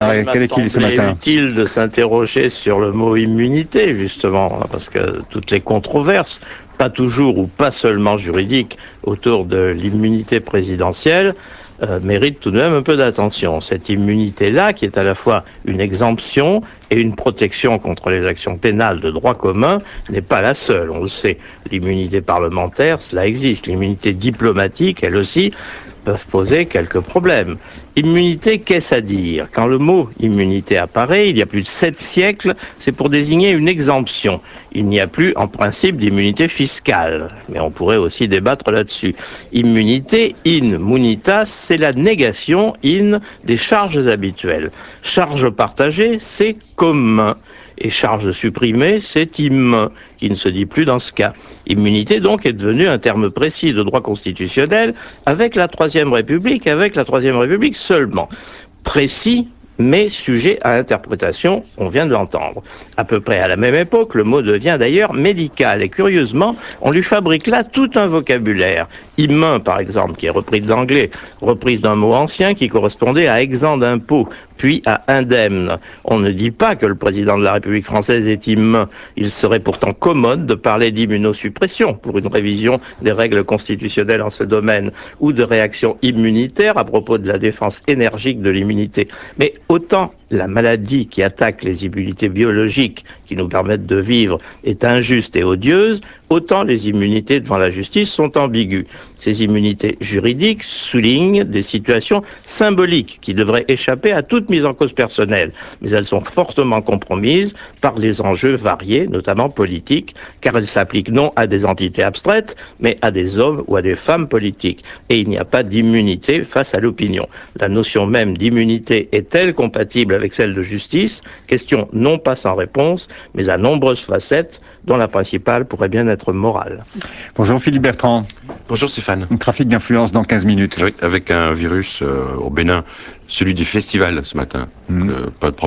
Il m'a Quel est-il ce semblé matin? utile de s'interroger sur le mot immunité, justement, parce que toutes les controverses, pas toujours ou pas seulement juridiques, autour de l'immunité présidentielle, méritent tout de même un peu d'attention. Cette immunité-là, qui est à la fois une exemption et une protection contre les actions pénales de droit commun, n'est pas la seule, on le sait. L'immunité parlementaire, cela existe. L'immunité diplomatique, elle aussi, peuvent poser quelques problèmes. Immunité, qu'est-ce à dire? Quand le mot immunité apparaît, il y a plus de 7 siècles, c'est pour désigner une exemption. Il n'y a plus, en principe, d'immunité fiscale. Mais on pourrait aussi débattre là-dessus. Immunité, in munitas, c'est la négation, in, des charges habituelles. Charge partagée, c'est commun. Et charge supprimée, c'est im, qui ne se dit plus dans ce cas. Immunité, donc, est devenu un terme précis de droit constitutionnel avec la Troisième République, seulement. Précis, mais sujet à interprétation, on vient de l'entendre. À peu près à la même époque, le mot devient d'ailleurs médical. Et curieusement, on lui fabrique là tout un vocabulaire. Immun, par exemple, qui est repris de l'anglais, reprise d'un mot ancien qui correspondait à exempt d'impôt, puis à indemne. On ne dit pas que le président de la République française est immun. Il serait pourtant commode de parler d'immunosuppression pour une révision des règles constitutionnelles en ce domaine, ou de réaction immunitaire à propos de la défense énergique de l'immunité. Mais autant la maladie qui attaque les immunités biologiques qui nous permettent de vivre est injuste et odieuse, autant les immunités devant la justice sont ambiguës. Ces immunités juridiques soulignent des situations symboliques qui devraient échapper à toute mise en cause personnelle, mais elles sont fortement compromises par les enjeux variés, notamment politiques, car elles s'appliquent non à des entités abstraites, mais à des hommes ou à des femmes politiques. Et il n'y a pas d'immunité face à l'opinion. La notion même d'immunité est-elle compatible avec celle de justice? Question non pas sans réponse, mais à nombreuses facettes, dont la principale pourrait bien être morale. Bonjour Philippe Bertrand. Bonjour Stéphane. Trafic d'influence dans 15 minutes. Oui, avec un virus au Bénin, celui du festival ce matin. Pas de